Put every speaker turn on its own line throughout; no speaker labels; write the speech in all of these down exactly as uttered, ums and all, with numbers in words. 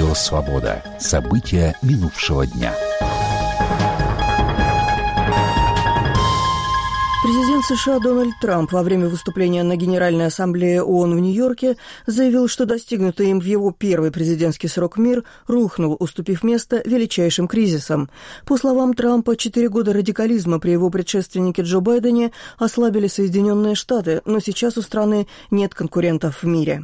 Радио «Свобода». События минувшего дня.
Президент США Дональд Трамп во время выступления на Генеральной ассамблее ООН в Нью-Йорке заявил, что достигнутый им в его первый президентский срок мир рухнул, уступив место величайшим кризисам. По словам Трампа, четыре года радикализма при его предшественнике Джо Байдене ослабили Соединенные Штаты, но сейчас у страны нет конкурентов в мире.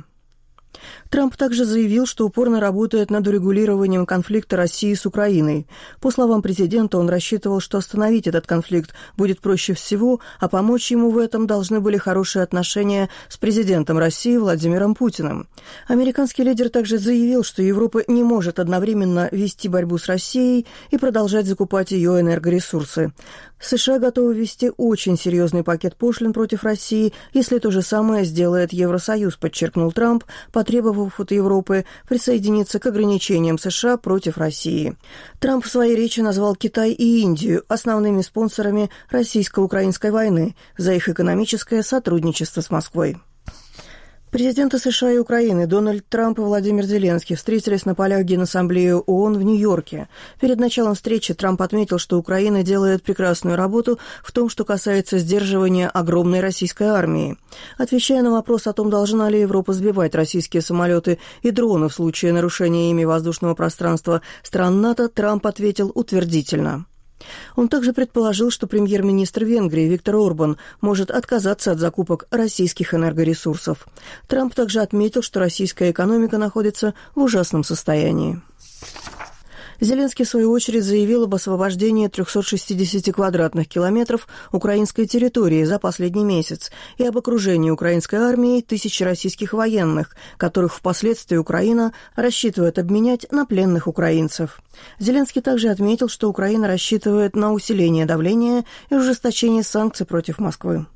Трамп также заявил, что упорно работает над урегулированием конфликта России с Украиной. По словам президента, он рассчитывал, что остановить этот конфликт будет проще всего, а помочь ему в этом должны были хорошие отношения с президентом России Владимиром Путиным. Американский лидер также заявил, что Европа не может одновременно вести борьбу с Россией и продолжать закупать ее энергоресурсы. США готовы ввести очень серьезный пакет пошлин против России, если то же самое сделает Евросоюз, подчеркнул Трамп, потребовав от Европы присоединиться к ограничениям США против России. Трамп в своей речи назвал Китай и Индию основными спонсорами российско-украинской войны за их экономическое сотрудничество с Москвой. Президенты США и Украины Дональд Трамп и Владимир Зеленский встретились на полях Генассамблеи ООН в Нью-Йорке. Перед началом встречи Трамп отметил, что Украина делает прекрасную работу в том, что касается сдерживания огромной российской армии. Отвечая на вопрос о том, должна ли Европа сбивать российские самолеты и дроны в случае нарушения ими воздушного пространства стран НАТО, Трамп ответил утвердительно. Он также предположил, что премьер-министр Венгрии Виктор Орбан может отказаться от закупок российских энергоресурсов. Трамп также отметил, что российская экономика находится в ужасном состоянии. Зеленский, в свою очередь, заявил об освобождении трехсот шестидесяти квадратных километров украинской территории за последний месяц и об окружении украинской армией тысячи российских военных, которых впоследствии Украина рассчитывает обменять на пленных украинцев. Зеленский также отметил, что Украина рассчитывает на усиление давления и ужесточение санкций против Москвы.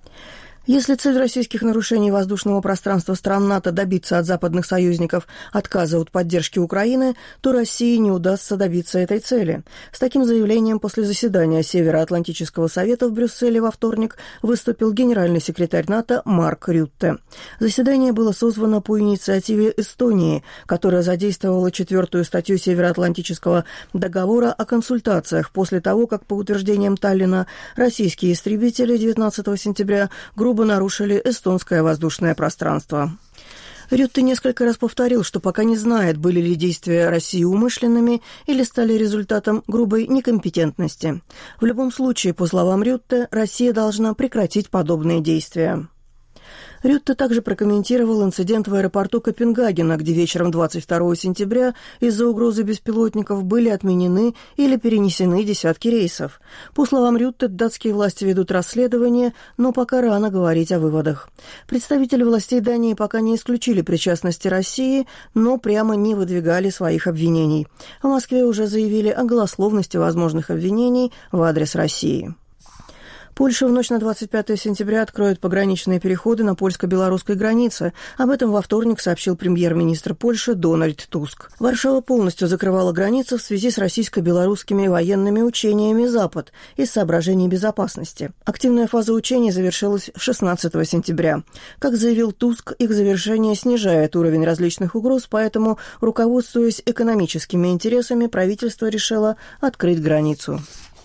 Если цель российских нарушений воздушного пространства стран НАТО добиться от западных союзников отказа от поддержки Украины, то России не удастся добиться этой цели. С таким заявлением после заседания Североатлантического совета в Брюсселе во вторник выступил генеральный секретарь НАТО Марк Рютте. Заседание было созвано по инициативе Эстонии, которая задействовала четвертую статью Североатлантического договора о консультациях после того, как, по утверждениям Таллина, российские истребители девятнадцатого сентября грубо нарушили эстонское воздушное пространство. Рютте несколько раз повторил, что пока не знает, были ли действия России умышленными или стали результатом грубой некомпетентности. В любом случае, по словам Рютте, Россия должна прекратить подобные действия. Рютте также прокомментировал инцидент в аэропорту Копенгагена, где вечером двадцать второго сентября из-за угрозы беспилотников были отменены или перенесены десятки рейсов. По словам Рютте, датские власти ведут расследование, но пока рано говорить о выводах. Представители властей Дании пока не исключили причастности России, но прямо не выдвигали своих обвинений. В Москве уже заявили о голословности возможных обвинений в адрес России. Польша в ночь на двадцать пятое сентября откроет пограничные переходы на польско-белорусской границе. Об этом во вторник сообщил премьер-министр Польши Дональд Туск. Варшава полностью закрывала границу в связи с российско-белорусскими военными учениями «Запад» из соображений безопасности. Активная фаза учений завершилась шестнадцатого сентября. Как заявил Туск, их завершение снижает уровень различных угроз, поэтому, руководствуясь экономическими интересами, правительство решило открыть границу.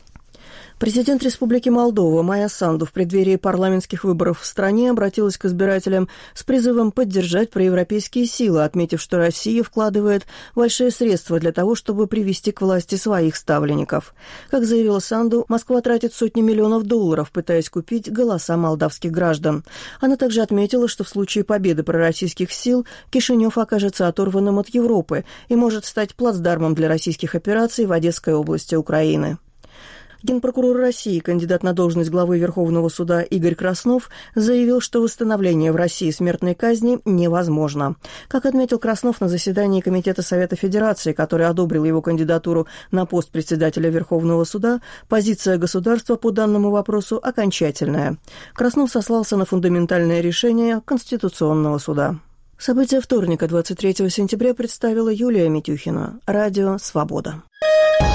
Президент Республики Молдова Майя Санду в преддверии парламентских выборов в стране обратилась к избирателям с призывом поддержать проевропейские силы, отметив, что Россия вкладывает большие средства для того, чтобы привести к власти своих ставленников. Как заявила Санду, Москва тратит сотни миллионов долларов, пытаясь купить голоса молдавских граждан. Она также отметила, что в случае победы пророссийских сил Кишинев окажется оторванным от Европы и может стать плацдармом для российских операций в Одесской области Украины. Генпрокурор России, кандидат на должность главы Верховного суда Игорь Краснов, заявил, что восстановление в России смертной казни невозможно. Как отметил Краснов на заседании Комитета Совета Федерации, который одобрил его кандидатуру на пост председателя Верховного суда, позиция государства по данному вопросу окончательная. Краснов сослался на фундаментальное решение Конституционного суда. События вторника, двадцать третьего сентября, представила Юлия Митюхина. Радио «Свобода».